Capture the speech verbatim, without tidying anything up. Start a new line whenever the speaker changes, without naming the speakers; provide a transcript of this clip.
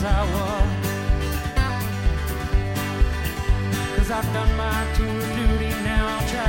tower. Cause I've done my tour of duty, now I'll try